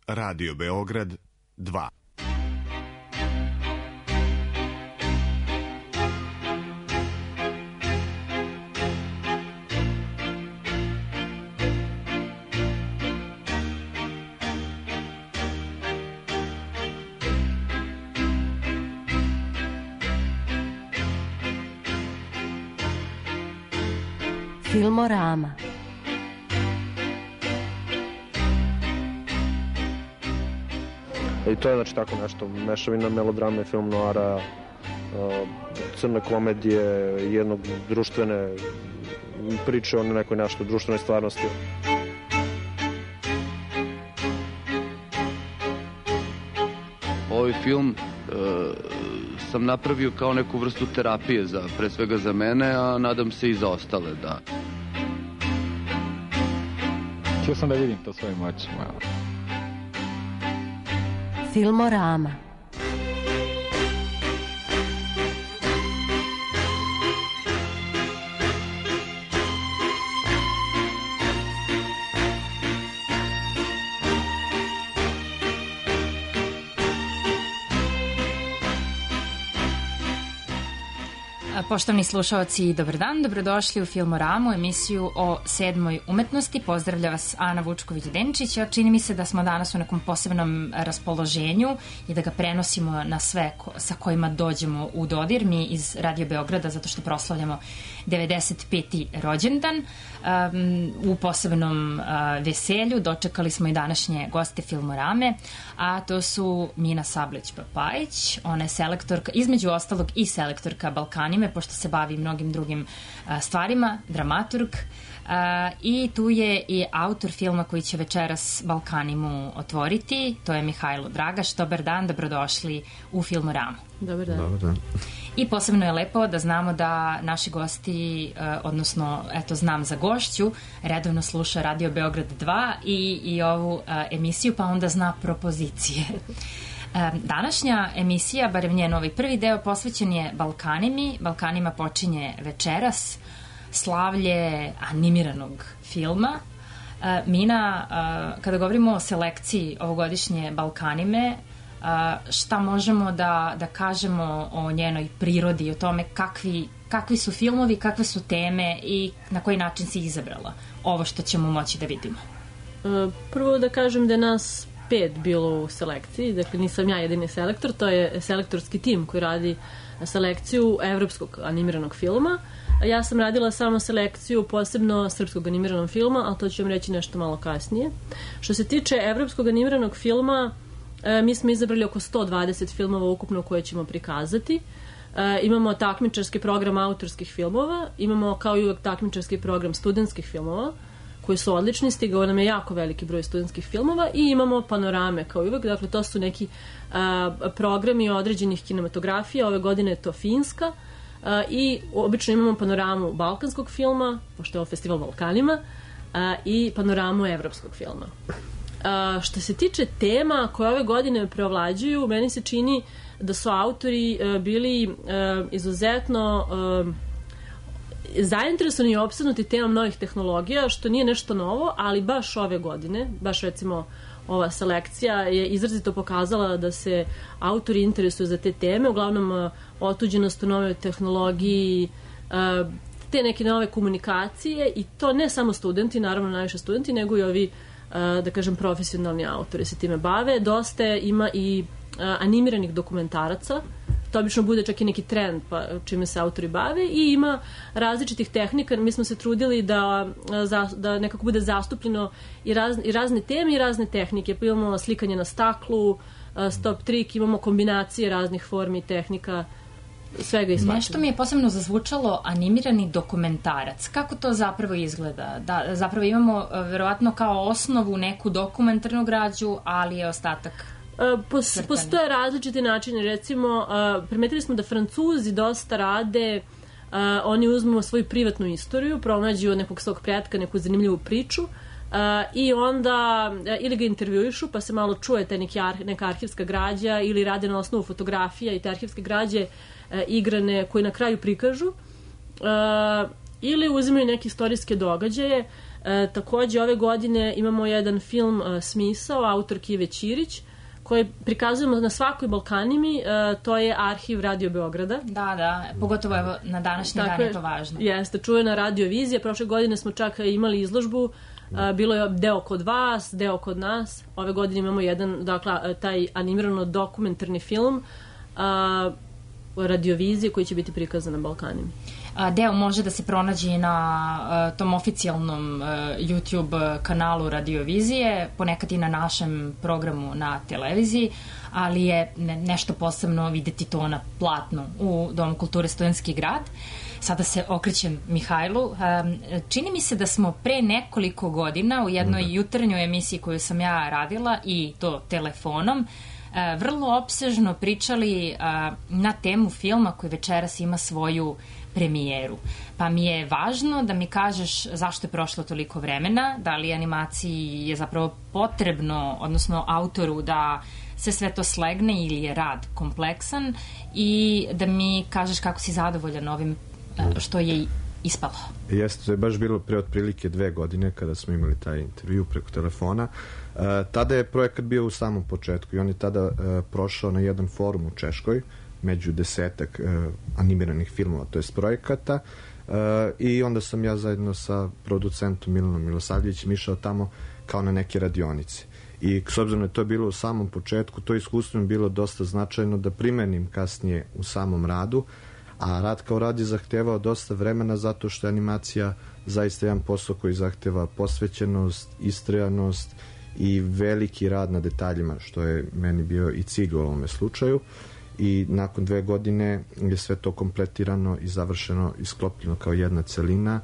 Radio Beograd 2. Filmorama. I to je znači tako nešto, mešavina melodrame, film noara, crne komedije, jednog društvene priče o nekoj nešto društvenoj stvarnosti. Ovaj film sam napravio kao neku vrstu terapije, pre svega za mene, a nadam se i za ostale, da. Htio sam da vidim to svojim očima. Filmorama. Poštovni slušaoci, dobar dan, dobrodošli u Filmoramu, emisiju o 7. umetnosti. Pozdravlja vas Ana Vučković-Denčić. Čini mi se da smo danas u nekom posebnom raspoloženju i da ga prenosimo na sve sa kojima dođemo u dodir. Mi iz Radio Beograda, zato što proslavljamo 95. rođendan. U posebnom veselju dočekali smo i današnje goste Filmorame, a to su Mina Sableć-Papajić. Ona je selektorka, između ostalog i selektorka Balkanime, pošto se bavi mnogim drugim stvarima, dramaturg, i tu je i autor filma koji će večeras Balkanimu otvoriti, to je Mihajlo Dragaš. Dobar dan, dobrodošli u Filmoramu. Dobar dan. Dobar dan. I posebno je lepo da znamo da naši gosti, odnosno, eto, znam za gošću, redovno sluša Radio Beograd 2 i ovu emisiju, pa onda zna propozicije. Današnja emisija, barem njen ovaj prvi deo, posvećen je Balkanimi. Balkanima počinje večeras, slavlje animiranog filma. Mina, kada govorimo o selekciji ovogodišnje Balkanime, šta možemo da kažemo o njenoj prirodi, o tome kakvi su filmovi, kakve su teme i na koji način si izabrala ovo što ćemo moći da vidimo? Prvo da kažem da je nas 5 bilo u selekciji, dakle nisam ja jedini selektor, to je selektorski tim koji radi selekciju evropskog animiranog filma. Ja sam radila samo selekciju posebno srpskog animiranog filma, ali to ću vam reći nešto malo kasnije. Što se tiče evropskog animiranog filma, mi smo izabrali oko 120 filmova ukupno koje ćemo prikazati. Imamo takmičarski program autorskih filmova, imamo kao i uvek takmičarski program studentskih filmova, koji su odlični, stigao nam je jako veliki broj studentskih filmova, i imamo panorame kao i uvek, dakle to su neki programi određenih kinematografija, ove godine je to Finska, i obično imamo panoramu balkanskog filma, pošto je ovo festival Balkanima, i panoramu evropskog filma. Što se tiče tema koje ove godine preovlađuju, meni se čini da su autori bili izuzetno zainteresovani i opsednuti temom novih tehnologija, što nije nešto novo, ali baš ove godine, baš recimo ova selekcija je izrazito pokazala da se autori interesuju za te teme, uglavnom otuđenost u nove tehnologiji, te neke nove komunikacije, i to ne samo studenti, naravno najviše studenti, nego i ovi, da kažem, profesionalni autori se time bave. Dosta ima i animiranih dokumentaraca, to obično bude čak i neki trend čime se autori bave, i ima različitih tehnika. Mi smo se trudili da nekako bude zastupljeno i razne teme i razne tehnike. Pa imamo slikanje na staklu, stop trik, imamo kombinacije raznih formi i tehnika, svega i svačega. Nešto mi je posebno zazvučalo animirani dokumentarac. Kako to zapravo izgleda? Da, zapravo imamo verovatno kao osnovu neku dokumentarnu građu, ali je ostatak postoje različite načine. Recimo, primetili smo da Francuzi dosta rade, oni uzmu svoju privatnu istoriju, pronađu od nekog svog pretka neku zanimljivu priču, i onda ili ga intervjuišu pa se malo čuje taj neka arhivska građa, ili rade na osnovu fotografija i te arhivske građe igrane koje na kraju prikažu, ili uzimaju neke istorijske događaje. Takođe, ove godine imamo jedan film Smisao, autor Kive Ćirić, koji prikazujemo na svakoj Balkanimi, to je arhiv Radio Beograda. Da, pogotovo evo na današnji dan je to važno. Jeste, čuvena radiovizija. Prošle godine smo čak imali izložbu, bilo je deo kod vas, deo kod nas. Ove godine imamo jedan, dakle, taj animirano dokumentarni film radiovizije koji će biti prikazan na Balkanima. Deo može da se pronađe na tom oficijalnom YouTube kanalu radiovizije, ponekad i na našem programu na televiziji, ali je nešto posebno videti to na platnu u Domu kulture Studentski grad. Sada se okrećem Mihajlu. Čini mi se da smo pre nekoliko godina u jednoj jutarnjoj emisiji koju sam ja radila, i to telefonom, vrlo opsežno pričali na temu filma koji večeras ima svoju premijeru. Pa mi je važno da mi kažeš zašto je prošlo toliko vremena, da li animaciji je zapravo potrebno, odnosno autoru, da se sve to slegne ili je rad kompleksan, i da mi kažeš kako si zadovoljan ovim što je ispalo. Jeste, to je baš bilo pre otprilike 2 godine kada smo imali taj intervju preko telefona. Tada je projekat bio u samom početku i on je tada prošao na jedan forum u Češkoj, među 10 animiranih filmova, to jest projekata, i onda sam ja zajedno sa producentom Milanom Milosavljevićem išao tamo kao na neke radionice. I s obzirom da je to bilo u samom početku, to iskustvo je bilo dosta značajno da primenim kasnije u samom radu, a rad kao rad je zahtevao dosta vremena zato što je animacija zaista jedan posao koji zahteva posvećenost, istrajanost i veliki rad na detaljima, što je meni bio i cilj u ovome slučaju. I nakon 2 godine je sve to kompletirano i završeno i sklopljeno kao jedna celina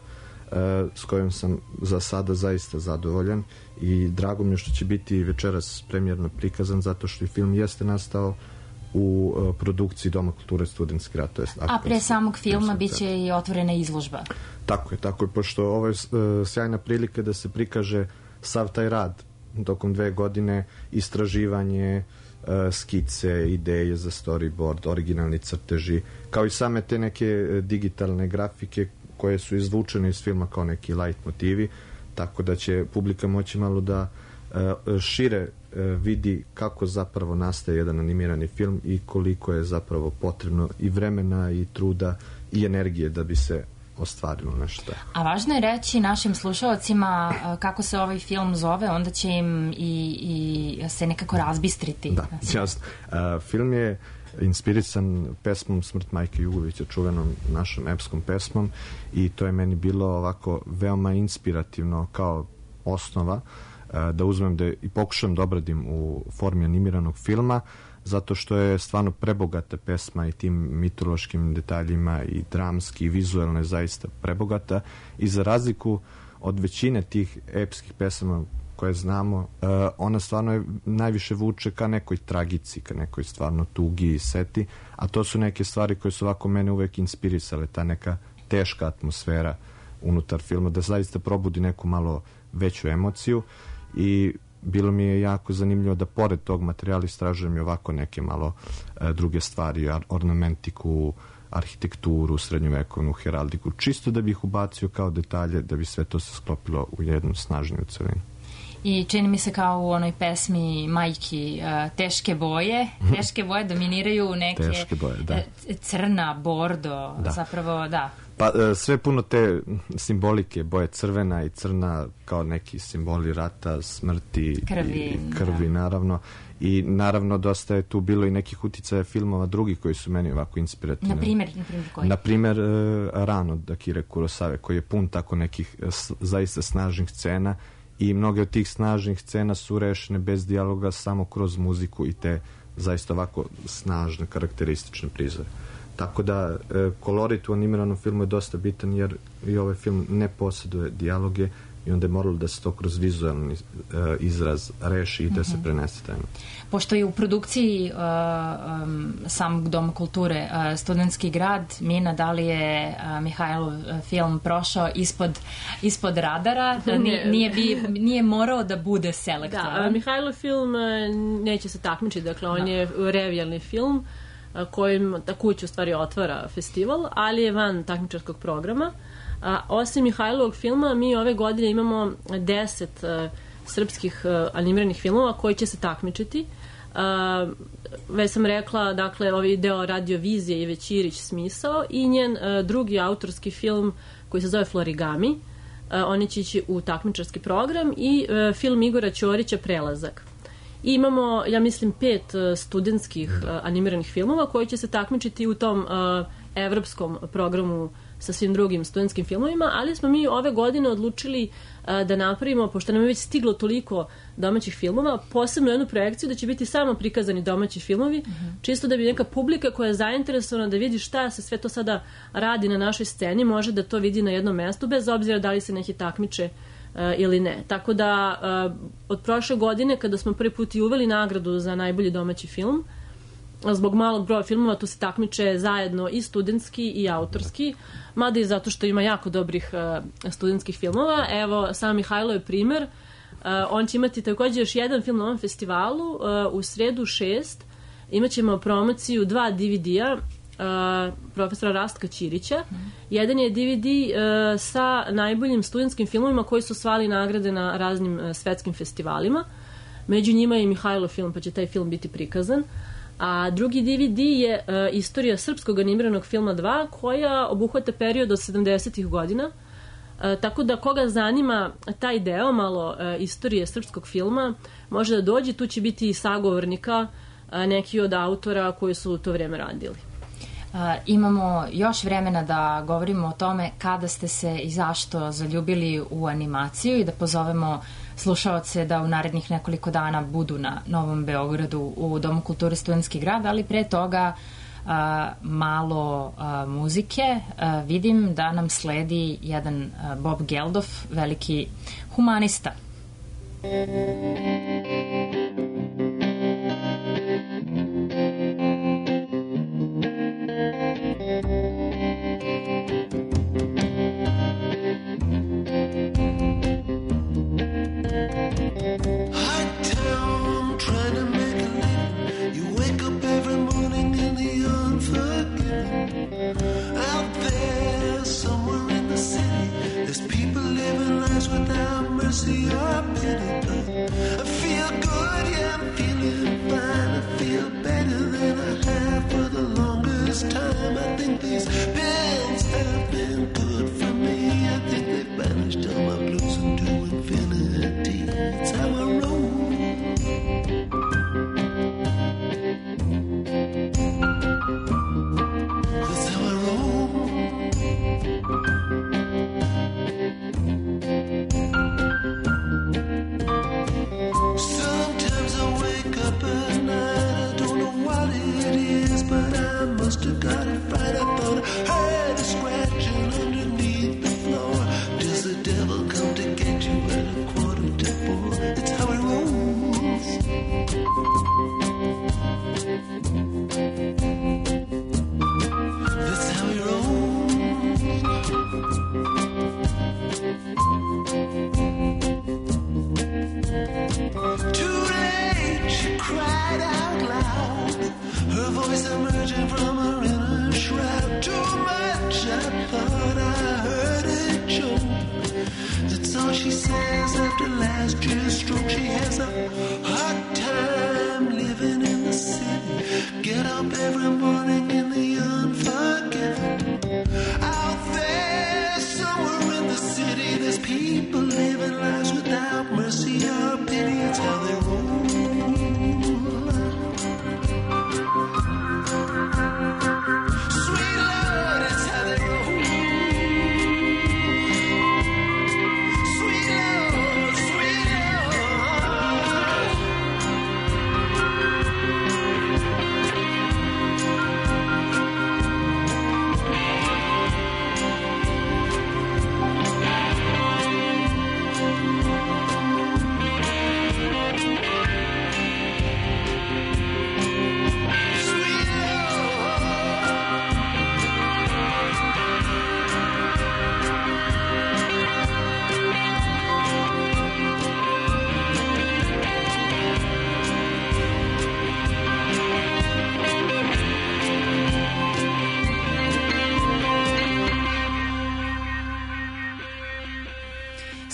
s kojom sam za sada zaista zadovoljan i drago mi je što će biti večeras premijerno prikazan zato što i film jeste nastao u produkciji Doma kulture Studentski grad. A pre samog filma biće i otvorena izložba. Tako je, pošto ovo je sjajna prilika da se prikaže sav taj rad tokom 2 godine, istraživanje, skice, ideje za storyboard, originalni crteži, kao i same te neke digitalne grafike koje su izvučene iz filma kao neki light motivi, tako da će publika moći malo da šire vidi kako zapravo nastaje jedan animirani film i koliko je zapravo potrebno i vremena i truda i energije da bi se ostvarilo nešto. A važno je reći našim slušalcima kako se ovaj film zove, onda će im i se nekako razbistriti. Da, jasno. Film je inspirisan pesmom Smrt Majke Jugovića, čuvenom našom epskom pesmom, i to je meni bilo ovako veoma inspirativno kao osnova da uzmem i pokušam da obradim u formi animiranog filma, zato što je stvarno prebogata pesma i tim mitološkim detaljima i dramski i vizualno je zaista prebogata, i za razliku od većine tih epskih pesama koje znamo, ona stvarno je najviše vuče ka nekoj tragici, ka nekoj stvarno tugi i seti, a to su neke stvari koje su ovako mene uvek inspirisale, ta neka teška atmosfera unutar filma, da zaista probudi neku malo veću emociju, i bilo mi je jako zanimljivo da pored tog materijala istražujem i ovako neke malo druge stvari, ornamentiku, arhitekturu, srednjovekovnu heraldiku, čisto da bih ubacio kao detalje, da bi sve to se sklopilo u jednu snažniju celinu. I čini mi se kao u onoj pesmi Majki, teške boje dominiraju neke crna, bordo, zapravo, da. Pa sve puno te simbolike, boje crvena i crna kao neki simboli rata, smrti, krvi, naravno. I naravno dosta je tu bilo i nekih uticaja filmova drugih koji su meni ovako inspirativni. Na primjer koji? Na primjer Rano od Akire Kurosave, koji je pun tako nekih zaista snažnih scena, i mnoge od tih snažnih scena su rešene bez dijaloga, samo kroz muziku i te zaista ovako snažne, karakteristične prizore. Tako da kolorit u animiranom filmu je dosta bitan, jer i ovaj film ne posjeduje dijaloge i onda je moralo da se to kroz vizualni izraz reši i da se prenese tajno. Pošto je u produkciji samog Doma kulture Studentski grad, Mina, da li je Mihajlov film prošao ispod radara? Nije morao da bude selektoran? Da, Mihajlov film neće se takmičiti, dakle on je revijalni film kojim ta kuća u stvari otvara festival, ali je van takmičarskog programa. Osim Mihajlovog filma, mi ove godine imamo 10 srpskih animiranih filmova koji će se takmičiti. Već sam rekla, dakle, ovaj deo radiovizije Ive Ćirić Smisao i njen drugi autorski film koji se zove Florigami. Oni će ići u takmičarski program i film Igora Ćorića Prelazak. I imamo, ja mislim, 5 studentskih animiranih filmova koji će se takmičiti u tom evropskom programu sa svim drugim studentskim filmovima, ali smo mi ove godine odlučili da napravimo, pošto nam je već stiglo toliko domaćih filmova, posebno jednu projekciju da će biti samo prikazani domaći filmovi, čisto da bi neka publika koja je zainteresovana da vidi šta se sve to sada radi na našoj sceni, može da to vidi na jednom mestu, bez obzira da li se neki takmiče ili ne. Tako da od prošle godine, kada smo prvi put i uveli nagradu za najbolji domaći film, zbog malog broja filmova tu se takmiče zajedno i studentski i autorski, mada i zato što ima jako dobrih studentskih filmova. Evo, sam Mihajlo je primer. On će imati takođe još jedan film na ovom festivalu. U sredu 6 imaćemo promociju 2 DVD-a profesora Rastka Ćirića. Jedan je DVD sa najboljim studentskim filmovima koji su osvajali nagrade na raznim svetskim festivalima. Među njima je i Mihajlo film, pa će taj film biti prikazan. A drugi DVD je istorija srpskog animiranog filma 2, koja obuhvata period od 70-ih godina. Tako da koga zanima taj deo, malo istorije srpskog filma, može da dođe, tu će biti i sagovornika, neki od autora koji su u to vreme radili. Imamo još vremena da govorimo o tome kada ste se i zašto zaljubili u animaciju i da pozovemo slušaoce da u narednih nekoliko dana budu na Novom Beogradu u Domu kulture Studentski grad, ali pre toga malo muzike. Vidim da nam sledi jedan Bob Geldof, veliki humanista. Without mercy or pity, but I feel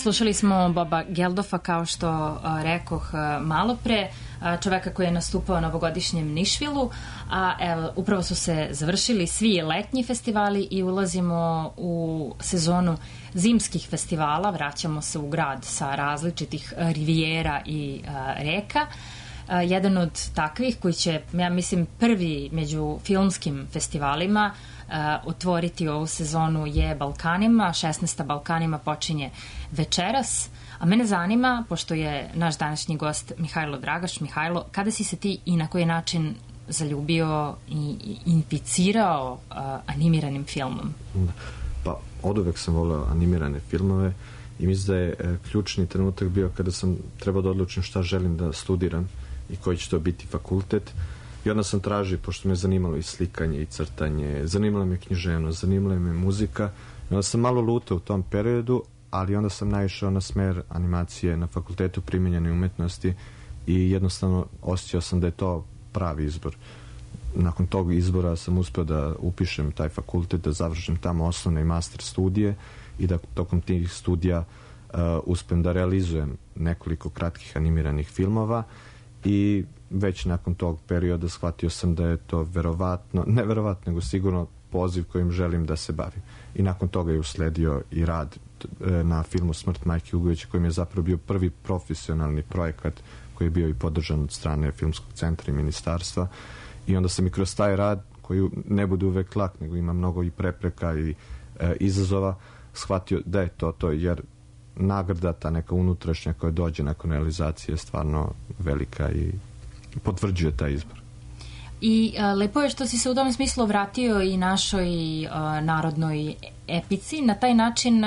Slušali smo Boba Geldova, kao što rekoh malo pre, čoveka koji je nastupao na ovogodišnjem Nišvilu, a evo, upravo su se završili svi letnji festivali i ulazimo u sezonu zimskih festivala. Vraćamo se u grad sa različitih rivijera i reka. Jedan od takvih koji će, ja mislim, prvi među filmskim festivalima otvoriti ovu sezonu je Balkanima. 16. Balkanima počinje večeras. A mene zanima, pošto je naš današnji gost Mihajlo Dragaš, Mihajlo, kada si se ti i na koji način zaljubio i inficirao animiranim filmom? Pa, oduvek sam voleo animirane filmove i mislim da je ključni trenutak bio kada sam trebao da odlučim šta želim da studiram i koji će to biti fakultet. I onda sam tražio, pošto me zanimalo i slikanje i crtanje, zanimala me književnost, zanimala me muzika. I onda sam malo lutao u tom periodu, ali onda sam naišao na smer animacije na Fakultetu primenjene umetnosti i jednostavno osjećao sam da je to pravi izbor. Nakon tog izbora sam uspeo da upišem taj fakultet, da završim tamo osnovne i master studije i da tokom tih studija uspem da realizujem nekoliko kratkih animiranih filmova i već nakon tog perioda shvatio sam da je to ne verovatno, nego sigurno poziv kojim želim da se bavim. I nakon toga je usledio i rad na filmu Smrt Majke Ugovića, kojim je zapravo bio prvi profesionalni projekat koji je bio i podržan od strane Filmskog centra i ministarstva. I onda sam i kroz taj rad, koji ne bude uvek lak, nego ima mnogo i prepreka i izazova, shvatio da je to, jer nagrada, ta neka unutrašnja koja dođe nakon realizacije je stvarno velika i potvrđuje taj izbor. I lepo je što si se u tom smislu vratio i našoj narodnoj epici. Na taj način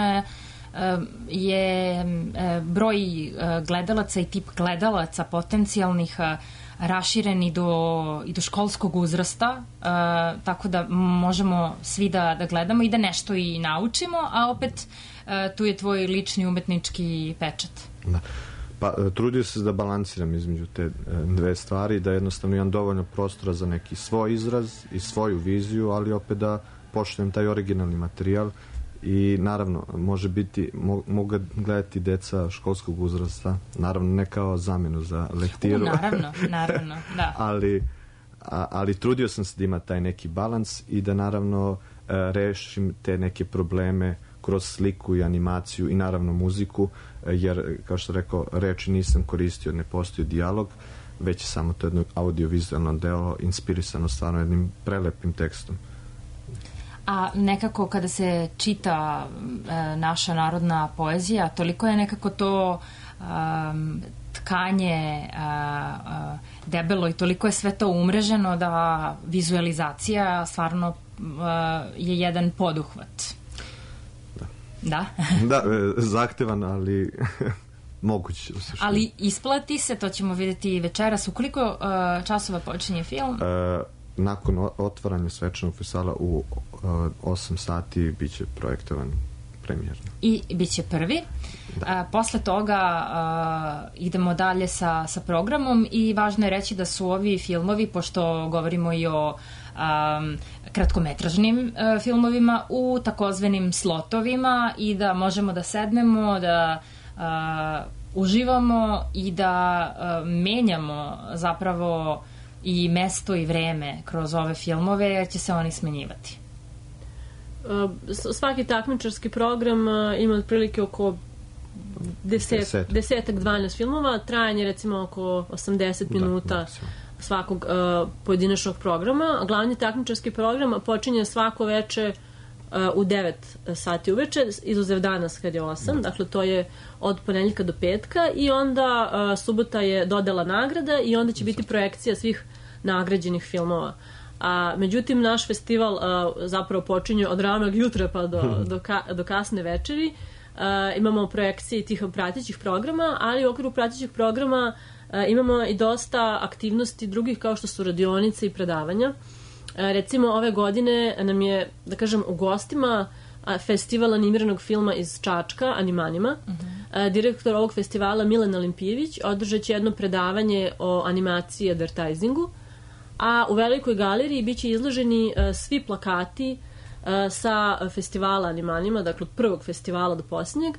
je broj gledalaca i tip gledalaca potencijalnih raširen i do školskog uzrasta, tako da možemo svi da gledamo i da nešto i naučimo, a opet tu je tvoj lični umetnički pečat. Da. Pa, trudio se da balansiram između te dve stvari, da jednostavno imam dovoljno prostora za neki svoj izraz i svoju viziju, ali opet da poštujem taj originalni materijal i naravno može biti, mogu gledati deca školskog uzrasta, naravno ne kao zamenu za lektiru. Naravno, da. ali trudio sam se da ima taj neki balans i da naravno rešim te neke probleme kroz sliku i animaciju i naravno muziku, jer, kao što rekao, reči nisam koristio, ne postoji dijalog, već je samo to jedno audio-vizualno delo inspirisano stvarno jednim prelepim tekstom. A nekako kada se čita naša narodna poezija, toliko je nekako to tkanje debelo i toliko je sve to umreženo da vizualizacija stvarno je jedan poduhvat. Da? Da, zahtevan, ali moguće. Ali isplati se, to ćemo vidjeti večeras. U koliko časova počinje film? Nakon otvaranja svečanog festivala u 8 sati biće projektovan premijerno. I biće prvi. Posle toga idemo dalje sa programom i važno je reći da su ovi filmovi, pošto govorimo i o kratkometražnim filmovima, u takozvanim slotovima i da možemo da sednemo, da uživamo i da menjamo zapravo i mesto i vreme kroz ove filmove, jer će se oni smenjivati. Svaki takmičarski program ima otprilike oko 10-12 filmova, trajanje recimo oko 80 minuta svakog pojedinačnog programa. Glavni takmičarski program počinje svako veče u 9 sati uveče, izuzev danas kad je 8, dakle to je od ponedeljka do petka i onda subota je dodela nagrada i onda će biti projekcija svih nagrađenih filmova. Međutim, naš festival zapravo počinje od ranog jutra pa do kasne večeri. Imamo projekcije tih pratećih programa, ali u okviru pratećih programa imamo i dosta aktivnosti drugih kao što su radionice i predavanja. Recimo, ove godine nam je, da kažem, u gostima festival animiranog filma iz Čačka, Animanima. Direktor ovog festivala, Milena Limpijević, održat će jedno predavanje o animaciji i advertisingu, a u velikoj galeriji biće izloženi svi plakati sa festivala Animanima, dakle od prvog festivala do posljednjeg,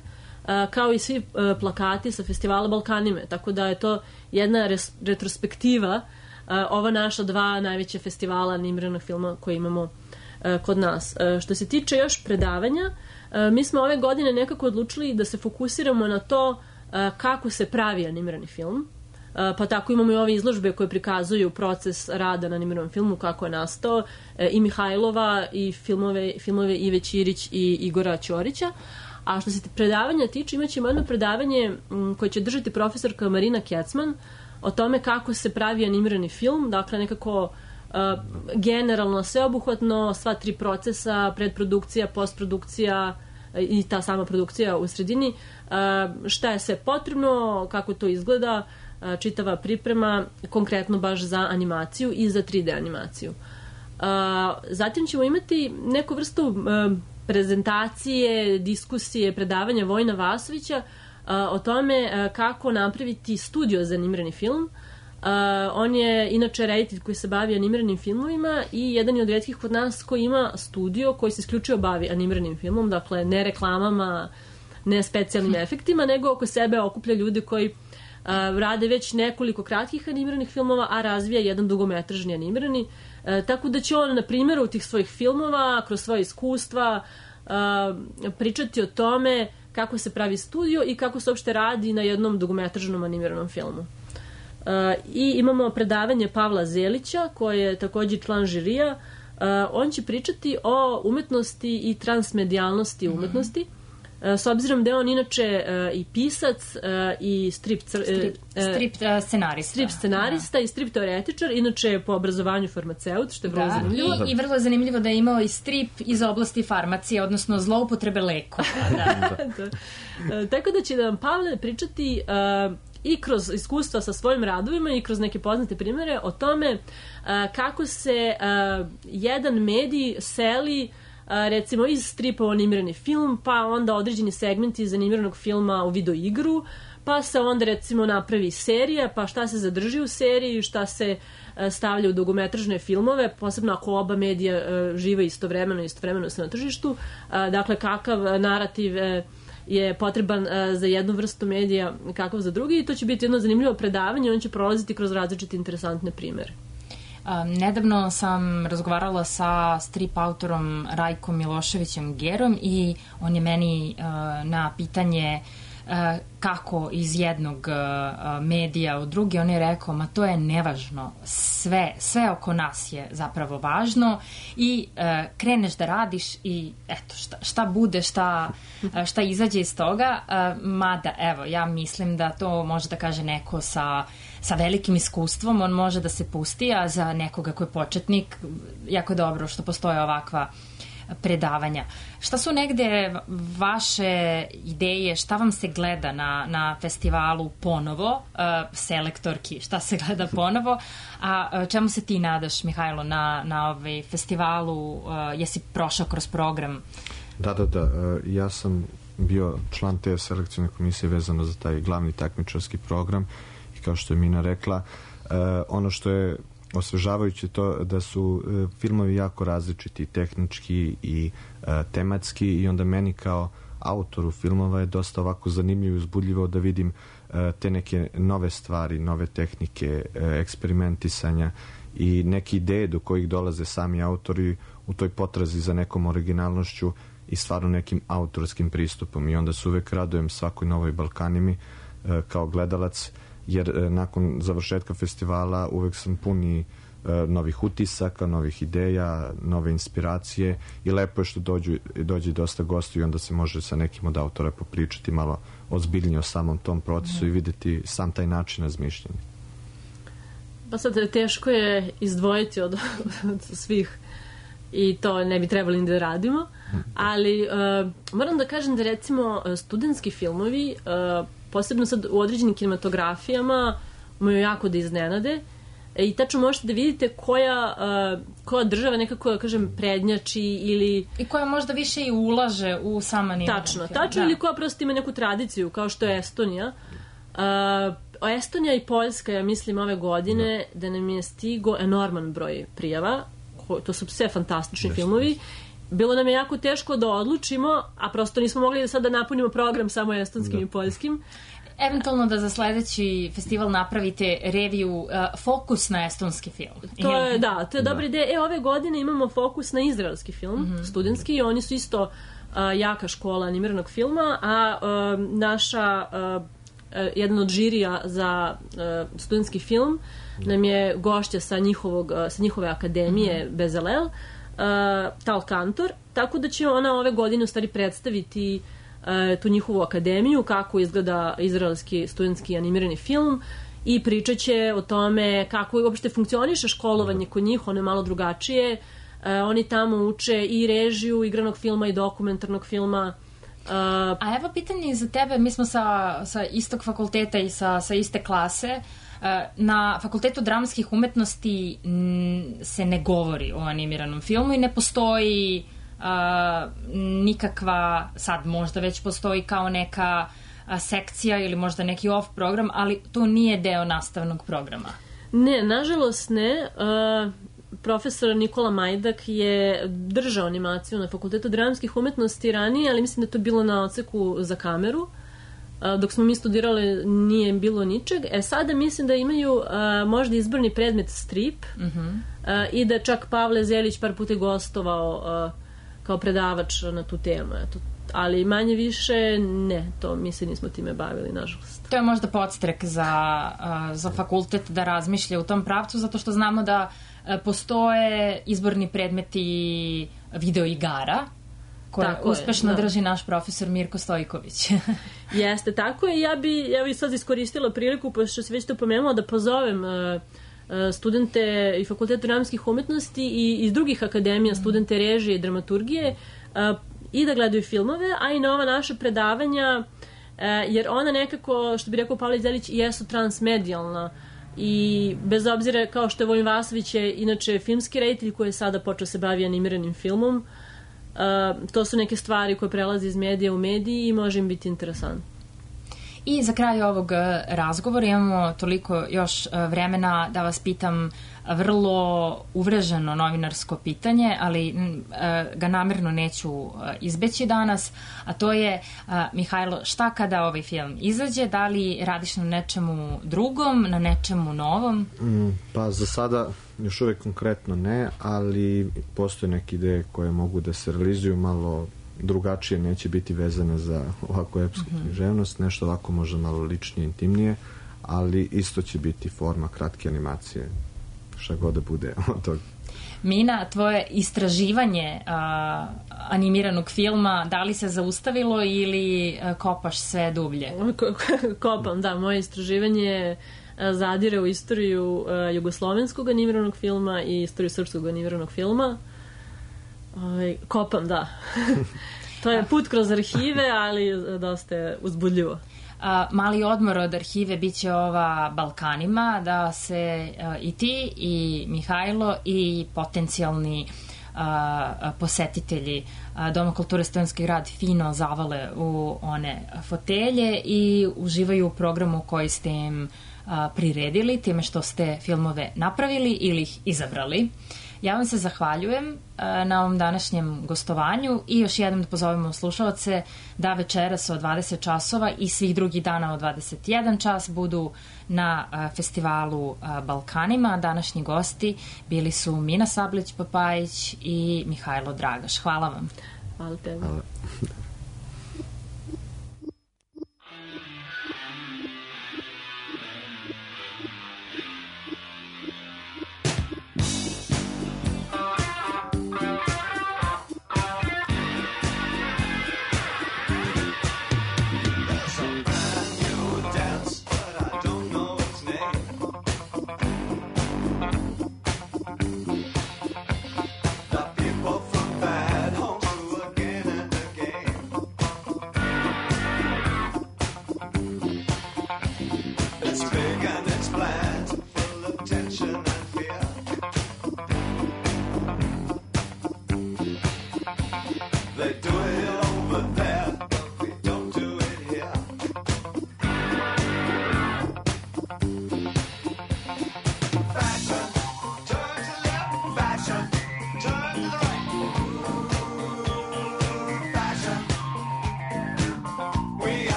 kao i svi plakati sa festivala Balkanime, tako da je to jedna retrospektiva ova naša dva najveća festivala animiranog filma koje imamo kod nas. Što se tiče još predavanja, mi smo ove godine nekako odlučili da se fokusiramo na to kako se pravi animirani film, pa tako imamo i ove izložbe koje prikazuju proces rada na animiranom filmu, kako je nastao, i Mihajlova i filmove Ive Ćirić i Igora Ćorića. A što se predavanja tiče, imat ćemo jedno predavanje koje će držati profesorka Marina Kecman o tome kako se pravi animirani film, dakle nekako generalno, sveobuhvatno, sva tri procesa, predprodukcija, postprodukcija i ta sama produkcija u sredini, šta je sve potrebno, kako to izgleda, čitava priprema, konkretno baš za animaciju i za 3D animaciju. Zatim ćemo imati neku vrstu prezentacije, diskusije, predavanja Vojina Vasovića o tome kako napraviti studio za animirani film. On je inače reditelj koji se bavi animiranim filmovima i jedan je od retkih kod nas koji ima studio koji se isključivo bavi animiranim filmom, dakle ne reklamama, ne specijalnim efektima, nego oko sebe okuplja ljude koji rade već nekoliko kratkih animiranih filmova, a razvija jedan dugometražni animirani, tako da će on na primjeru tih svojih filmova, kroz svoje iskustva, pričati o tome kako se pravi studio i kako se uopšte radi na jednom dugometražnom animiranom filmu. I imamo predavanje Pavla Zelića, koji je također član žirija. On će pričati o umetnosti i transmedijalnosti umetnosti, s obzirom da je on inače i pisac i strip scenarista i strip teoretičar, inače po obrazovanju farmaceut, što je vrlo zanimljivo. I vrlo zanimljivo da je imao i strip iz oblasti farmacije, odnosno zloupotrebe lekova. Tako da će nam Pavle pričati i kroz iskustva sa svojim radovima i kroz neke poznate primere o tome kako se jedan medij seli recimo iz stripa u animirani film, pa onda određeni segmenti iz animiranog filma u video igru, pa se onda recimo napravi serija, pa šta se zadrži u seriji, šta se stavlja u dugometražne filmove, posebno ako oba medija žive istovremeno se na tržištu, dakle kakav narativ je potreban za jednu vrstu medija, kakav za drugi, i to će biti jedno zanimljivo predavanje, on će prolaziti kroz različite interesantne primere. Nedavno sam razgovarala sa strip autorom Rajkom Miloševićem Gerom i on je meni na pitanje kako iz jednog medija u drugi, on je rekao, ma to je nevažno, sve oko nas je zapravo važno i kreneš da radiš i eto, šta bude, šta izađe iz toga, mada evo, ja mislim da to može da kaže neko sa velikim iskustvom, on može da se pusti, a za nekoga ko je početnik, jako je dobro što postoje ovakva predavanja. Šta su negde vaše ideje, šta vam se gleda na festivalu ponovo, selektorki, šta se gleda ponovo, a čemu se ti nadaš, Mihajlo, na ovaj festivalu, jesi prošao kroz program? Da, ja sam bio član te selekcijne komisije vezano za taj glavni takmičarski program i kao što je Mina rekla, ono što je osvežavajuće to da su filmovi jako različiti, tehnički i tematski, i onda meni kao autoru filmova je dosta ovako zanimljivo i uzbudljivo da vidim te neke nove stvari, nove tehnike, eksperimentisanja i neke ideje do kojih dolaze sami autori u toj potrazi za nekom originalnošću i stvarno nekim autorskim pristupom, i onda se uvek radujem svakoj novoj Balkanimi kao gledalac, jer nakon završetka festivala uvek sam puni novih utisaka, novih ideja, nove inspiracije, i lepo je što dođe dosta gostiju i onda se može sa nekim od autora popričati malo ozbiljnije o samom tom procesu i videti sam taj način razmišljanja. Pa sad teško je izdvojiti od svih i to ne bi trebali ni da radimo, ali moram da kažem da recimo studentski filmovi, posebno sad u određenim kinematografijama, imaju jako da iznenade i tačno možete da vidite koja država nekako, da kažem, prednjači ili... I koja možda više i ulaže u sam animirani film. Tačno, ili koja prosto ima neku tradiciju, kao što je Estonija. Estonija i Poljska, ja mislim, ove godine da nam je stigo enorman broj prijava. To su sve fantastični filmovi bilo nam je jako teško da odlučimo, a prosto nismo mogli da sada napunimo program samo estonskim i poljskim. Eventualno da za sledeći festival napravite reviju fokus na estonski film. To je dobra ideja. Ove godine imamo fokus na izraelski film, studentski, i oni su isto jaka škola animiranog filma, a naša jedan od žirija za studentski film nam je gošća sa njihove akademije Bezalel, Tal Kantor, tako da će ona ove godine u stvari predstaviti tu njihovu akademiju, kako izgleda izraelski studentski animirani film, i pričat će o tome kako uopšte funkcioniše školovanje kod njih, ono je malo drugačije. Oni tamo uče i režiju igranog filma i dokumentarnog filma. A evo pitanje i za tebe, mi smo sa istog fakulteta i sa iste klase. Na Fakultetu dramskih umetnosti se ne govori o animiranom filmu i ne postoji nikakva, sad možda već postoji kao neka sekcija ili možda neki off program, ali to nije deo nastavnog programa. Ne, nažalost ne. Profesor Nikola Majdak je držao animaciju na Fakultetu dramskih umetnosti ranije, ali mislim da je to bilo na odseku za kameru. Dok smo mi studirali nije bilo ničeg. Sada mislim da imaju možda izborni predmet strip i da čak Pavle Zelić par puta gostovao kao predavač na tu temu. Ali manje više ne, to mi se nismo time bavili, nažalost. To je možda podstrek za fakultet da razmišlja u tom pravcu, zato što znamo da postoje izborni predmeti videoigara, koje uspešno drži naš profesor Mirko Stojković. Jeste, tako je. Ja bi sad iskoristila priliku, pošto se već to pomenula, da pozovem studente i Fakulteta dramskih umetnosti i iz drugih akademija, studente režije i dramaturgije, i da gledaju filmove, a i na ova naša predavanja, jer ona nekako, što bi rekao Pavle Zelić, jesu transmedijalna. I bez obzira, kao što je Vojin Vasović je inače filmski reditelj koji je sada počeo se bavi animiranim filmom, to su neke stvari koje prelaze iz medija u mediji i može im biti interesantno. I za kraj ovog razgovora imamo toliko još vremena da vas pitam vrlo uvreženo novinarsko pitanje, ali ga namerno neću izbeći danas, a to je, Mihajlo, šta kada ovaj film izađe? Da li radiš na nečemu drugom, na nečemu novom? Pa za sada još uvijek konkretno ne, ali postoje neke ideje koje mogu da se realizuju malo drugačije, neće biti vezane za ovako epsku književnost, nešto ovako možda malo ličnije, intimnije, ali isto će biti forma kratke animacije, šta god da bude od toga. Mina, tvoje istraživanje animiranog filma, da li se zaustavilo ili kopaš sve dublje? Kopam, da. Moje istraživanje zadire u istoriju jugoslovenskog animiranog filma i istoriju srpskog animiranog filma. Kopam, da. To je put kroz arhive, ali dosta je uzbudljivo. Mali odmor od arhive bit će ova Balkanima, da se i ti i Mihajlo i potencijalni posetitelji Doma kulture Studentski grad fino zavale u one fotelje i uživaju u programu koji ste im priredili, time što ste filmove napravili ili ih izabrali. Ja vam se zahvaljujem na ovom današnjem gostovanju i još jednom da pozovemo slušalce da večeras od 20 časova i svih drugih dana od 21 čas budu na festivalu Balkanima. Današnji gosti bili su Mina Sablić-Papajić i Mihajlo Dragaš. Hvala vam. Hvala tebi. Hvala.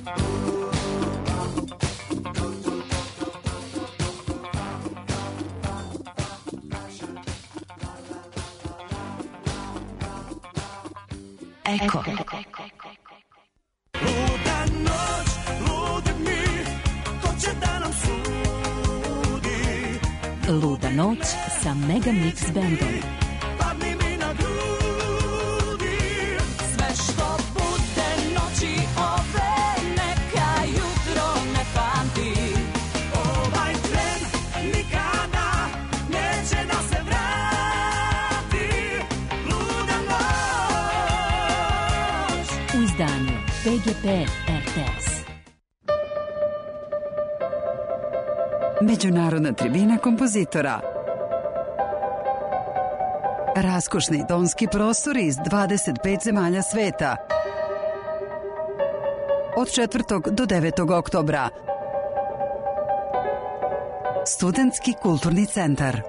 Eko. Luda noć, ludi mi, ko će da nam sudi. Luda noć sa Mega Mix Bandom. Padni mi na grudi. Sve što bude noći ove, neka jutro ne pamti. Ovaj tren nikada neće da se vrati. Luda noć. U izdanju PGP RTS. Međunarodna tribina kompozitora. Raskošni tonski prostori iz 25 zemalja sveta. Od 4. do 9. oktobra. Studentski kulturni centar.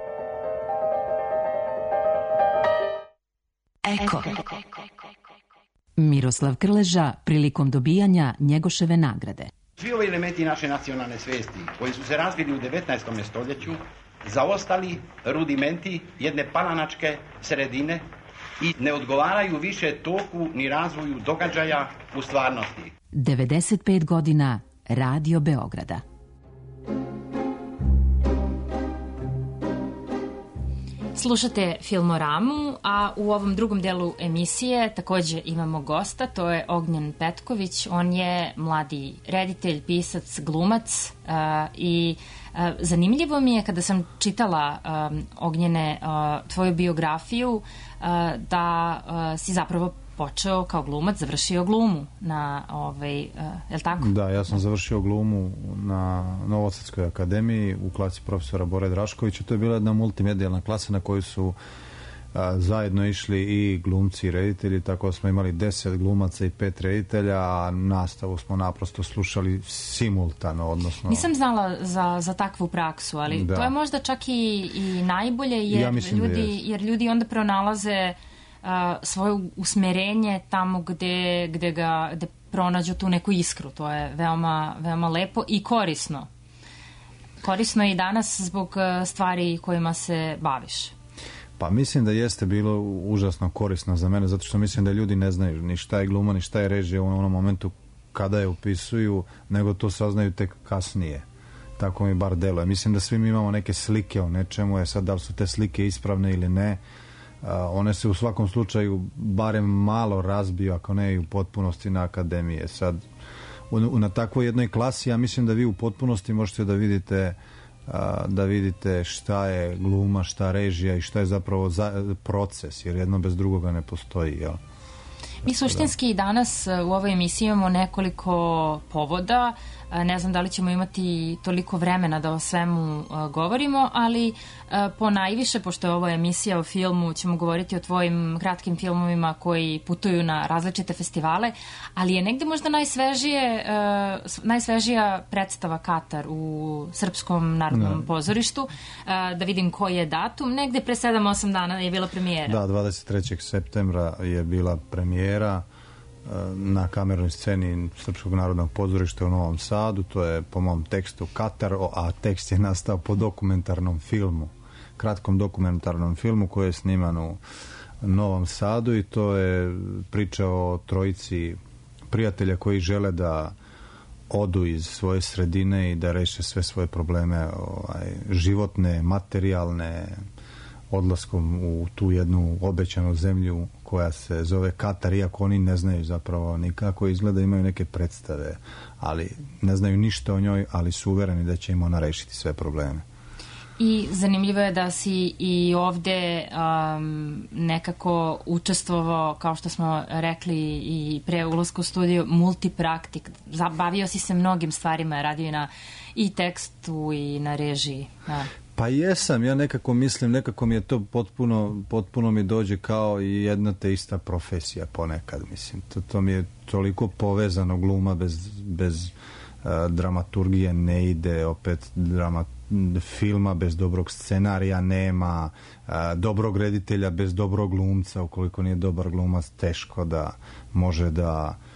Eko. Miroslav Krleža prilikom dobijanja Njegoševe nagrade. Svi ovi elementi naše nacionalne svesti koji su se razvili u 19. stoljeću zaostali rudimenti jedne palanačke sredine i ne odgovaraju više toku ni razvoju događaja u stvarnosti. 95 godina Radio Beograda. Slušate Filmoramu, a u ovom drugom delu emisije takođe imamo gosta, to je Ognjen Petković. On je mladi reditelj, pisac, glumac i zanimljivo mi je kada sam čitala, Ognjene, tvoju biografiju, da si zapravo počeo kao glumac, završio glumu na je li tako? Da, ja sam završio glumu na Novosadskoj akademiji u klasi profesora Bore Draškovića. To je bila jedna multimedijalna klasa na koju su zajedno išli i glumci i reditelji, tako smo imali 10 glumaca i 5 reditelja, a nastavu smo naprosto slušali simultano, odnosno... Nisam znala za takvu praksu, ali to je možda čak i najbolje, jer ljudi onda pronalaze svoje usmerenje tamo gde pronađu tu neku iskru. To je veoma, veoma lepo i korisno. Korisno je i danas zbog stvari kojima se baviš. Pa mislim da jeste bilo užasno korisno za mene, zato što mislim da ljudi ne znaju ni šta je gluma, ni šta je režija u onom momentu kada je upisuju, nego to saznaju tek kasnije. Tako mi bar deluje. Mislim da svi mi imamo neke slike o nečemu, sad da li su te slike ispravne ili ne. One se u svakom slučaju barem malo razbiju, ako ne i u potpunosti, na akademije. Sad, na takvoj jednoj klasi, ja mislim da vi u potpunosti možete da vidite šta je gluma, šta režija i šta je zapravo proces, jer jedno bez drugoga ne postoji, jel? Mi suštinski danas u ovoj emisiji imamo nekoliko povoda. Ne znam da li ćemo imati toliko vremena da o svemu govorimo, ali po najviše, pošto je ovo emisija o filmu, ćemo govoriti o tvojim kratkim filmovima koji putuju na različite festivale, ali je negde možda najsvežija predstava Katar u Srpskom narodnom pozorištu. Da vidim koji je datum. Negde pre 7-8 dana je bila premijera. Da, 23. septembra je bila premijera na kamerunoj sceni Srpskog narodnog pozorišta u Novom Sadu. To je po mom tekstu Katar, a tekst je nastao po dokumentarnom filmu, kratkom dokumentarnom filmu koji je sniman u Novom Sadu, i to je priča o trojici prijatelja koji žele da odu iz svoje sredine i da reše sve svoje probleme životne, materijalne, odlaskom u tu jednu obećanu zemlju koja se zove Katar, iako oni ne znaju zapravo nikako izgleda, imaju neke predstave, ali ne znaju ništa o njoj, ali su uvereni da će im ona rešiti sve probleme. I zanimljivo je da si i ovde nekako učestvovao, kao što smo rekli i pre ulaska u studiju, multipraktik. Bavio si se mnogim stvarima, radio na i tekstu i na režiji. Pa jesam, ja nekako mislim, nekako mi je to potpuno mi dođe kao i jedna te ista profesija ponekad, mislim. To mi je toliko povezano, gluma bez dramaturgije ne ide, opet filma bez dobrog scenarija nema, dobrog reditelja bez dobrog glumca, ukoliko nije dobar glumac teško da može da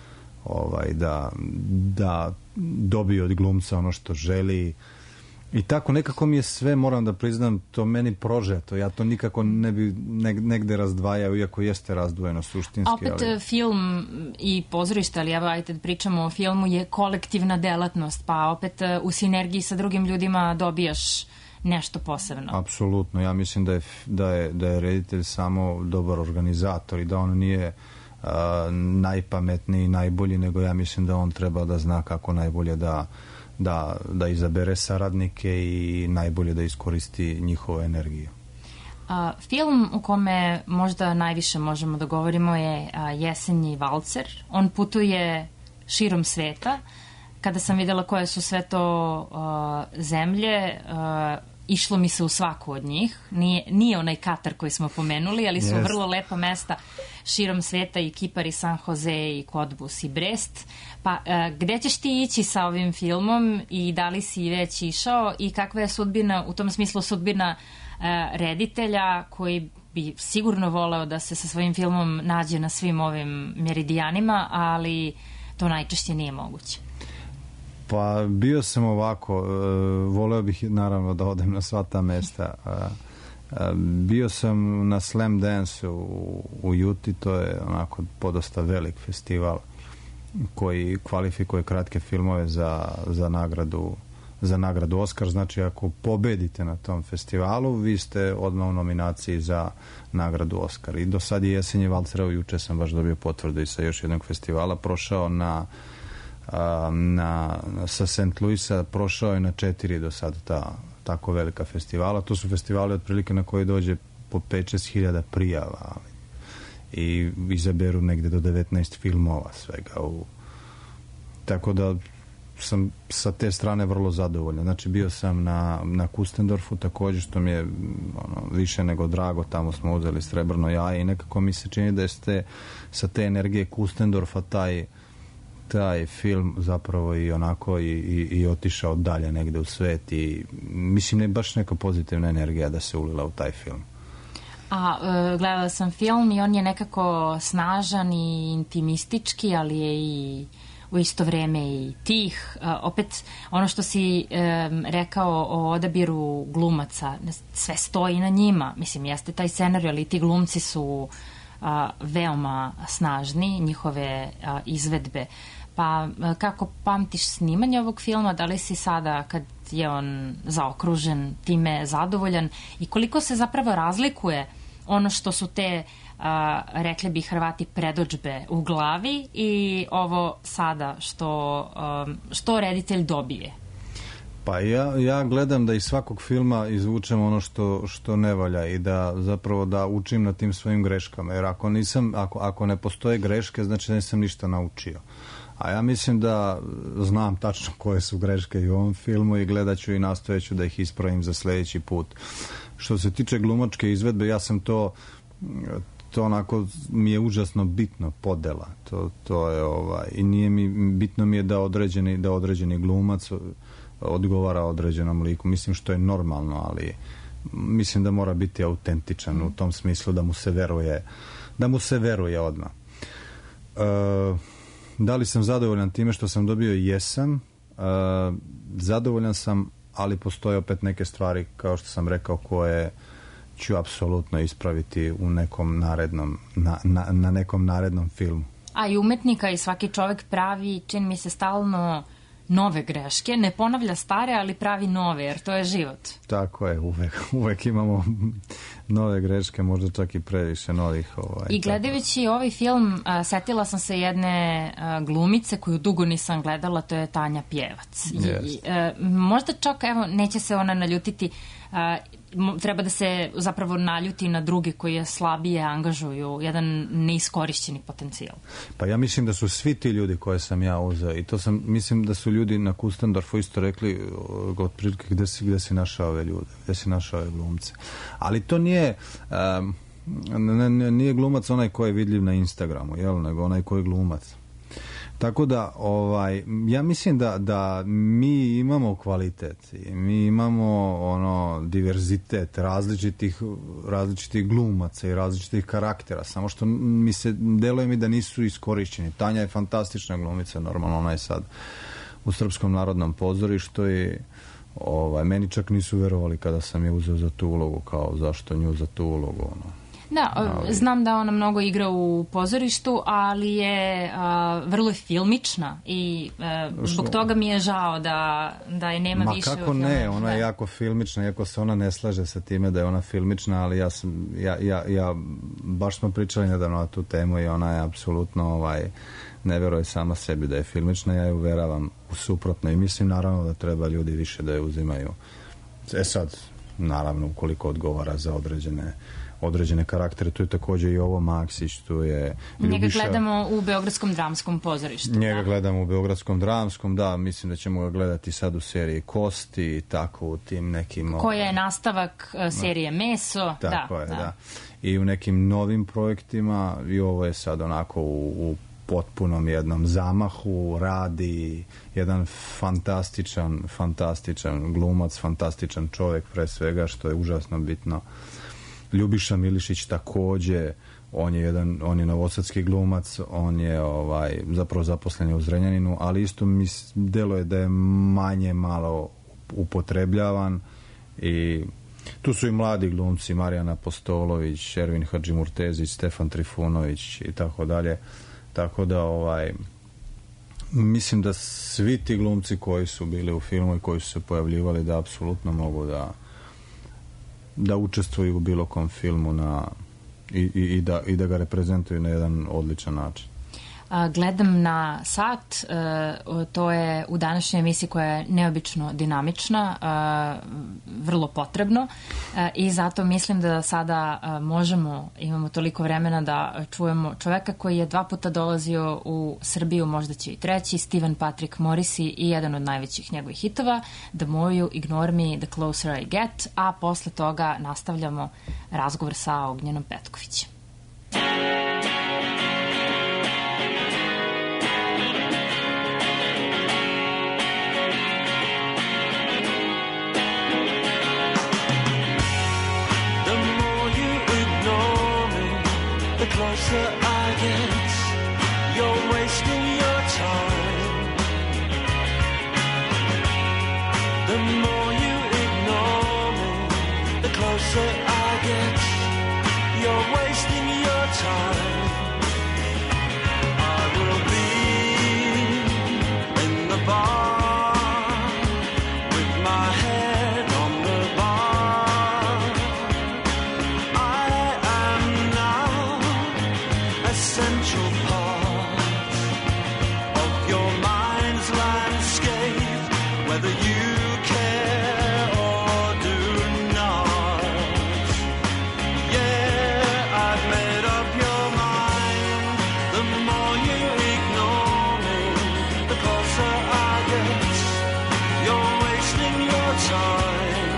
da dobije od glumca ono što želi. I tako nekako mi je sve, moram da priznam, to meni prožeto. Ja to nikako ne bi negde razdvajao, iako jeste razdvojeno suštinski. Opet film i pozorište, ali evo ajte da pričamo o filmu, je kolektivna delatnost, pa opet u sinergiji sa drugim ljudima dobijaš nešto posebno. Apsolutno. Ja mislim da je reditelj samo dobar organizator i da on nije najpametniji i najbolji, nego ja mislim da on treba da zna kako najbolje da izabere saradnike i najbolje da iskoristi njihovu energiju. Film u kome možda najviše možemo da govorimo je Jesenji valcer. On putuje širom sveta. Kada sam videla koje su sve to zemlje, išlo mi se u svaku od njih. Nije onaj Katar koji smo pomenuli, ali su vrlo lepa mesta širom sveta, i Kipar, i San Jose, i Kodbus, i Brest. Pa gde ćeš ti ići sa ovim filmom i da li si već išao i kakva je sudbina, u tom smislu sudbina reditelja koji bi sigurno voleo da se sa svojim filmom nađe na svim ovim meridijanima, ali to najčešće nije moguće? Pa bio sam ovako, voleo bih naravno da odem na sva ta mesta. Bio sam na Slam Dance u Juti, to je onako podosta velik festival koji kvalifikuje kratke filmove za nagradu Oscar. Znači ako pobedite na tom festivalu, vi ste odmah u nominaciji za nagradu Oscar. I do sad je Jesenji valcer, juče sam baš dobio potvrdu i sa još jednog festivala, prošao sa St. Louisa, prošao je na 4 do sada tako velika festivala. To su festivali otprilike na koji dođe po 5-6 hiljada prijava i izaberu negde do 19 filmova svega. Tako da sam sa te strane vrlo zadovoljan. Znači bio sam na Kustendorfu također, što mi je više nego drago. Tamo smo uzeli srebrno jaje i nekako mi se čini da je sa te energije Kustendorfa taj film zapravo i onako i otišao dalje negde u svet i mislim je baš neka pozitivna energija da se ulila u taj film. Gledala sam film i on je nekako snažan i intimistički, ali je i u isto vreme i tih. Opet ono što si rekao o odabiru glumaca, sve stoji na njima. Mislim, jeste taj scenarij, ali ti glumci su veoma snažni, njihove izvedbe. Pa kako pamtiš snimanje ovog filma? Da li si sada, kad je on zaokružen, time zadovoljan? I koliko se zapravo razlikuje ono što su te, rekli bi Hrvati, predodžbe u glavi i ovo sada što reditelj dobije? Pa ja gledam da iz svakog filma izvučem ono što ne valja i da zapravo da učim na tim svojim greškama, jer ako ne postoje greške, znači da nisam ništa naučio. A ja mislim da znam tačno koje su greške i u ovom filmu i gledat ću i nastojat ću da ih ispravim za sljedeći put. Što se tiče glumačke izvedbe, ja sam to onako mi je užasno bitno podela. To je i bitno mi je da određeni glumac odgovara određenom liku. Mislim što je normalno, ali mislim da mora biti autentičan u tom smislu da mu se veruje odmah. Da li sam zadovoljan time što sam dobio? Jesam. Zadovoljan sam, ali postoje opet neke stvari, kao što sam rekao, koje ću apsolutno ispraviti u nekom narednom na nekom narednom filmu. A i umetnika i svaki čovjek pravi, čini mi se, stalno nove greške, ne ponavlja stare, ali pravi nove, jer to je život. Tako je, uvek imamo nove greške, možda čak i previše novih. I gledajući ovaj film, setila sam se jedne glumice koju dugo nisam gledala, to je Tanja Pjevac. Možda čak, evo, neće se ona naljutiti, treba da se zapravo naljuti na druge koji je slabije angažuju, jedan neiskorišćeni potencijal. Pa ja mislim da su svi ti ljudi koje sam ja uzeo i to mislim da su ljudi na Kustendorfu isto rekli otprilike gde si našao ove ljude, gde si našao ove glumce. Ali to nije glumac onaj koji je vidljiv na Instagramu, nego onaj koji je glumac. Tako da, ja mislim da mi imamo kvalitet, mi imamo diverzitet različitih glumaca i različitih karaktera, samo što deluje mi da nisu iskorišćeni. Tanja je fantastična glumica, normalno ona je sad u Srpskom narodnom pozorištu i meni čak nisu verovali kada sam je uzeo za tu ulogu, kao zašto nju za tu ulogu, Da, znam da ona mnogo igra u pozorištu, ali je vrlo filmična i zbog toga mi je žao da je nema više u filmu. Ma kako ne, ona je jako filmična, iako se ona ne slaže sa time da je ona filmična, ali ja baš smo pričali nedavno na tu temu i ona je apsolutno ne veruje sama sebi da je filmična, ja je uveravam u suprotno i mislim naravno da treba ljudi više da je uzimaju. Sad, naravno, ukoliko odgovara za određene karaktere, tu je također i ovo Maksić, tu je Ljubiša. Njega gledamo u Beogradskom dramskom pozorištu. Njega gledamo u Beogradskom dramskom, da, mislim da ćemo ga gledati sad u seriji Kosti i tako u tim nekim... Koja je nastavak serije Meso. Tako je, da. I u nekim novim projektima i ovo je sad onako u potpunom jednom zamahu, radi jedan fantastičan glumac, fantastičan čovjek pre svega, što je užasno bitno. Ljubiša Milišić takođe, on je novosadski glumac, on je zapravo zaposlen je u Zrenjaninu, ali isto mi deluje da je manje malo upotrebljavan i tu su i mladi glumci, Marijana Apostolović, Ervin Hadžimurtezić, Stefan Trifunović i tako dalje. Tako da mislim da svi ti glumci koji su bili u filmu i koji su se pojavljivali da apsolutno mogu da učestvuju u bilo kom filmu i da ga reprezentuju na jedan odličan način. Gledam na sat, to je u današnjoj emisiji koja je neobično dinamična, vrlo potrebno i zato mislim da sada imamo toliko vremena da čujemo čoveka koji je 2 puta dolazio u Srbiju, možda će i 3, Steven Patrick Morrissey i jedan od najvećih njegovih hitova, The More You Ignore Me, The Closer I Get, a posle toga nastavljamo razgovor sa Ognjenom Petkovićem. Closer I get, you're wasting your time. The more you ignore me, the closer I get, you're wasting your time. I will be in the bar with my head on the bar. I am now essential part of your mind's landscape, whether you care or do not. Yeah, I've made up your mind. The more you ignore me, the closer I get. You're wasting your time.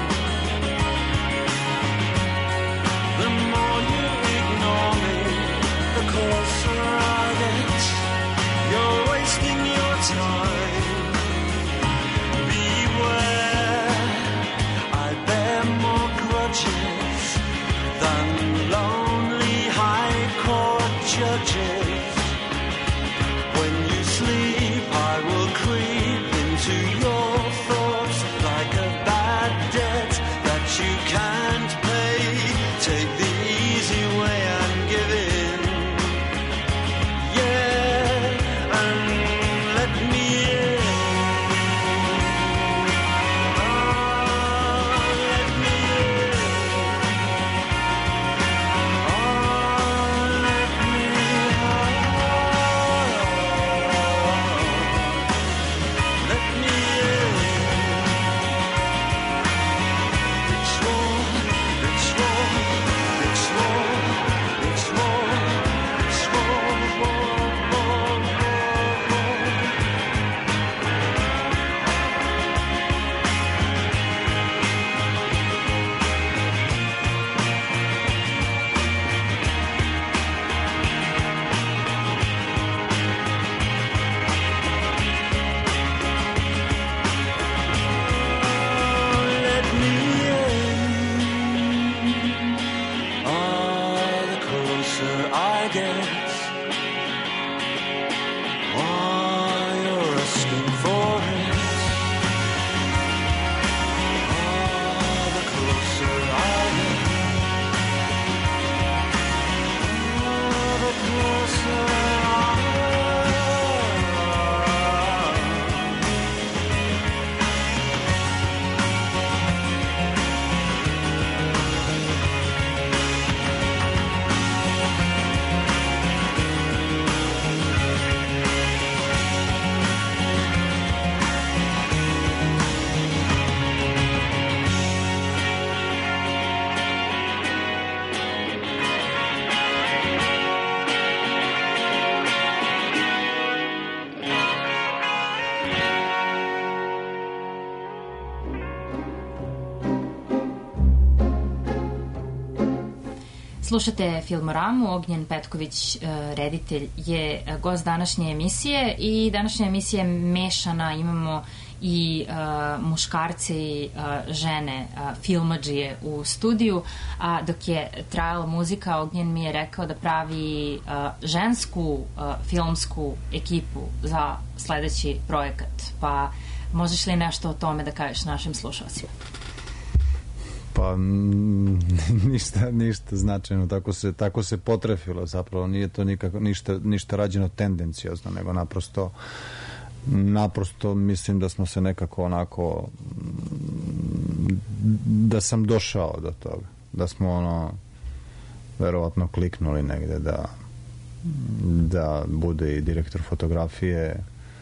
The more you ignore me, the closer I get. You're wasting your time. Be Slušate Filmoramu, Ognjen Petković, reditelj, je gost današnje emisije i današnja emisija je mešana, imamo i muškarce i žene filmadžije u studiju, a dok je trajala muzika, Ognjen mi je rekao da pravi žensku filmsku ekipu za sledeći projekat, pa možeš li nešto o tome da kažeš našim slušalcima? Pa ništa značajno, tako se potrefilo, zapravo nije to ništa rađeno tendencijozno, nego naprosto mislim da smo se nekako onako, da sam došao do toga, da smo verovatno kliknuli negde da bude i direktor fotografije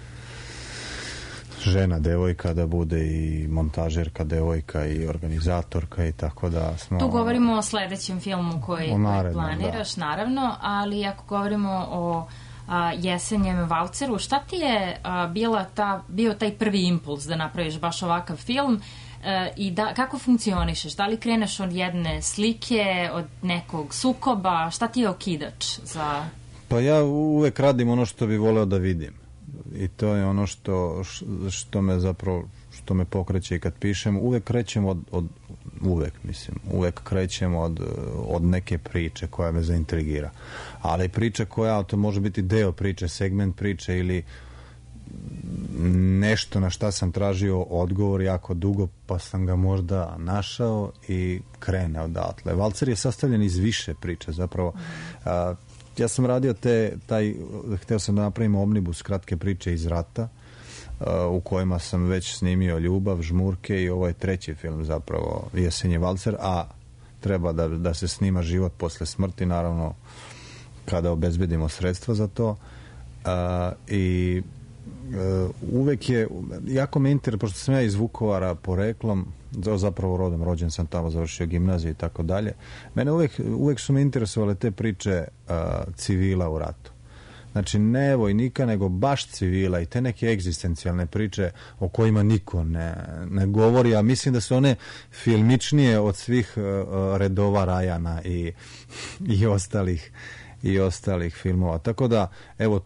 žena, devojka, da bude i montažerka, devojka i organizatorka i tako da smo... Tu govorimo o sledećem filmu koji planiraš, naravno, ali ako govorimo o Jesenjem Valceru, šta ti je bio taj prvi impuls da napraviš baš ovakav film i kako funkcionišeš? Da li kreneš od jedne slike, od nekog sukoba? Šta ti je okidač za... Pa ja uvek radim ono što bi voleo da vidim. I to je ono što me pokreće i kad pišem. Uvek krećem od neke priče koja me zaintrigira. Ali priča koja, to može biti deo priče, segment priče ili nešto na šta sam tražio odgovor jako dugo, pa sam ga možda našao i krene odatle. Valcer je sastavljen iz više priča, zapravo. Ja sam radio hteo sam da napravim omnibus kratke priče iz rata, u kojima sam već snimio Ljubav, Žmurke i ovo je treći film zapravo, Jesenje Valcer, a treba da se snima Život posle smrti, naravno kada obezbedimo sredstva za to. I uvek je, jako me interesuje, pošto sam ja iz Vukovara poreklom, zapravo rodom, rođen sam tamo, završio gimnaziju i tako dalje. Mene uvek su me interesovale te priče civila u ratu. Znači, ne vojnika, nego baš civila i te neke egzistencijalne priče o kojima niko ne govori, a mislim da su one filmičnije od svih redova Rajana i ostalih filmova. Tako da, evo,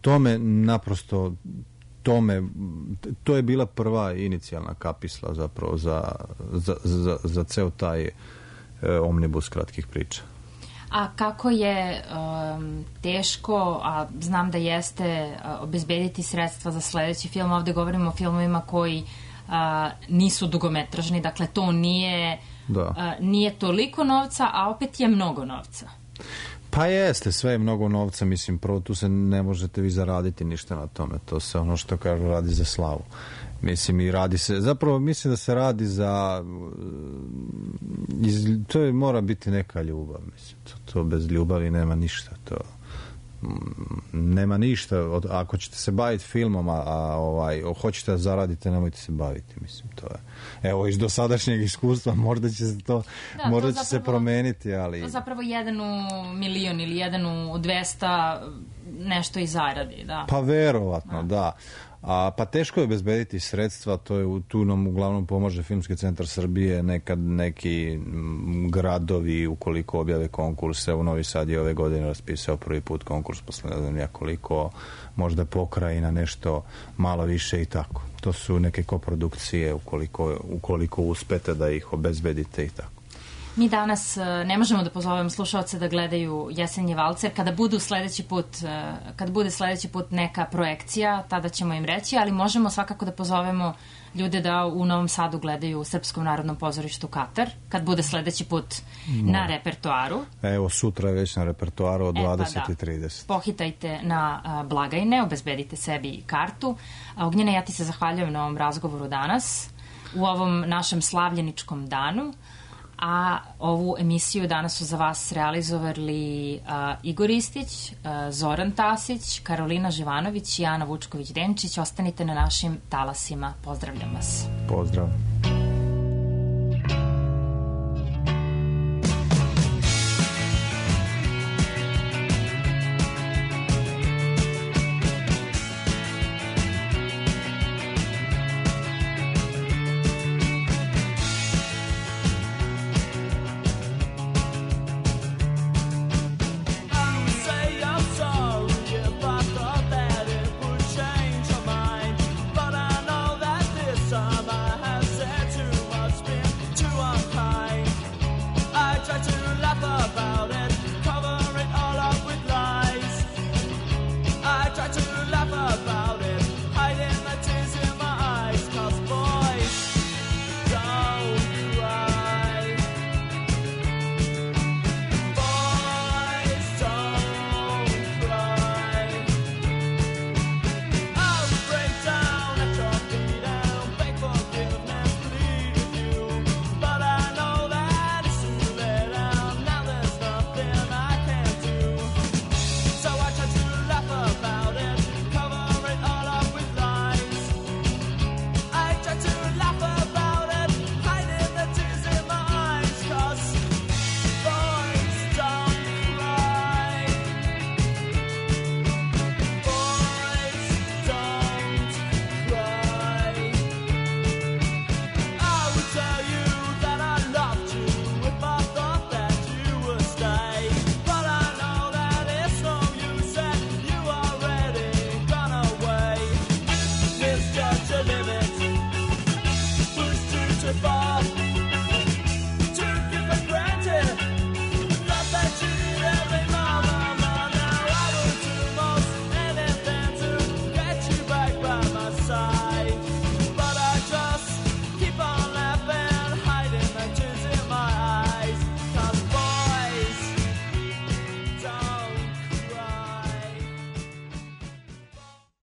to je bila prva inicijalna kapisla zapravo za ceo taj omnibus kratkih priča. A kako je teško, a znam da jeste, obezbediti sredstva za sledeći film? Ovde govorimo o filmovima koji nisu dugometražni, dakle to nije toliko novca, a opet je mnogo novca. Pa jeste, sve je mnogo novca, mislim, prvo tu se ne možete vi zaraditi ništa na tome, to se ono što kažu radi za slavu. Mislim, i radi se, zapravo mislim da se radi za, to mora biti neka ljubav, mislim, to bez ljubavi nema ništa, nema ništa, ako ćete se baviti filmom, hoćete da zaradite, nemojte se baviti, mislim, to je, evo, iz dosadašnjeg iskustva, možda će se to, možda će se promeniti, ali... Zapravo 1 u milion ili 1 u 200 nešto i zaradi, da. Pa verovatno, da. Pa teško je obezbediti sredstva, tu nam uglavnom pomaže Filmski centar Srbije, nekad neki gradovi, ukoliko objave konkurse, u Novi Sad je ove godine raspisao prvi put konkurs, posle ne znam ja koliko, možda pokrajina nešto malo više i tako. To su neke koprodukcije ukoliko uspete da ih obezbedite i tako. Mi danas ne možemo da pozovemo slušalce da gledaju Jesenje Valcer. Kada bude sledeći put neka projekcija, tada ćemo im reći, ali možemo svakako da pozovemo ljude da u Novom Sadu gledaju u Srpskom narodnom pozorištu Katar, kad bude sledeći put na repertoaru. Evo, sutra je već na repertoaru od 20:30. Pohitajte na blagajne, obezbedite sebi kartu. Ognjene, ja ti se zahvaljujem na ovom razgovoru danas, u ovom našem slavljeničkom danu. A ovu emisiju danas su za vas realizovali Igor Istić, Zoran Tasić, Karolina Živanović i Ana Vučković-Denčić. Ostanite na našim talasima. Pozdravljam vas. Pozdrav.